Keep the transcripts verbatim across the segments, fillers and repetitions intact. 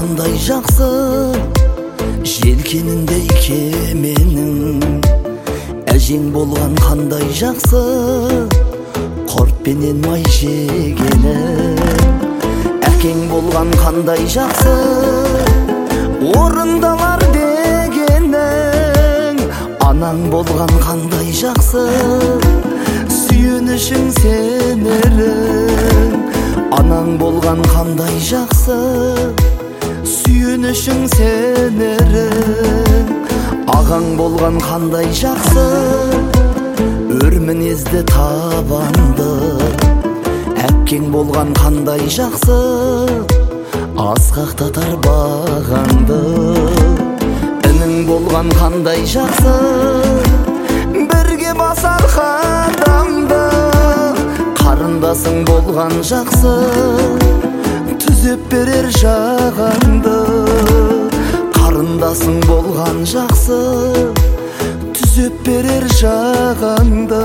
қандай жақсы, желкеніндей кеменің. Әжең болған қандай жақсы, құртпенен май жегені. Әкең болған қандай жақсы, орындалар дегенің. Анаң болған қандай жақсы, сүйенішің сенерің. Анаң болған қандай жақсы, сүйенішің сенерің. Ағаң болған қандай жақсы, өр мінезді табанды. Әпкең болған қандай жақсы, асқақтатар бағаңды. Інің болған қандай жақсы, бірге басар қадамды. Қарындасың болған жақсы, түзеп берер жағаңды. Қарындасың болған жақсы, түзеп берер жағаңды.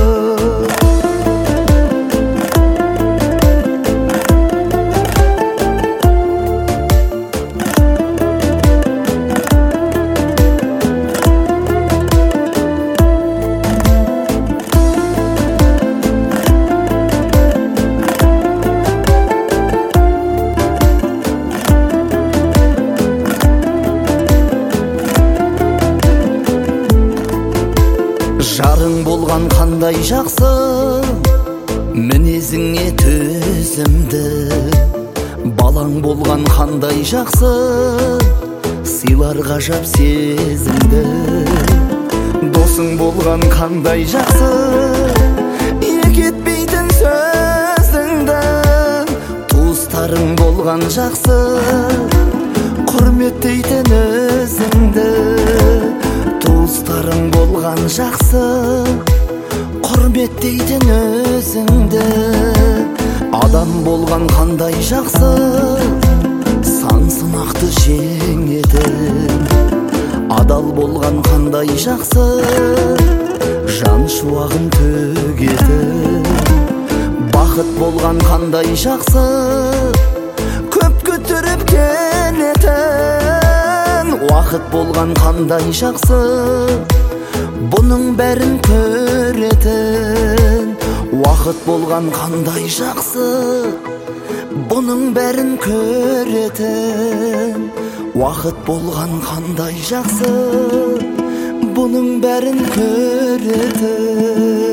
Жарың болған қандай жақсы, мінезіңе төзімді. Балаң болған қандай жақсы, сыйлар ғажап сезімді. Досың болған қандай жақсы, екетпейтін сөзіңді. Туыстарың болған жақсы, құрметтейтін өзіңді. Туыстарың болған жақсы, құрметтейтін өзіңді. Адам болған қандай жақсы, сан сынақты жеңетін. Адал болған қандай жақсы, жан шуағын төгетін. Бақыт болған қандай жақсы, көп күттіріп келетін. Уақыт болған қандай жақсы, бұның бәрін көретін. Уақыт болған қандай жақсы, бұның бәрін көретін. Уақыт болған қандай жақсы, бұның бәрін көретін.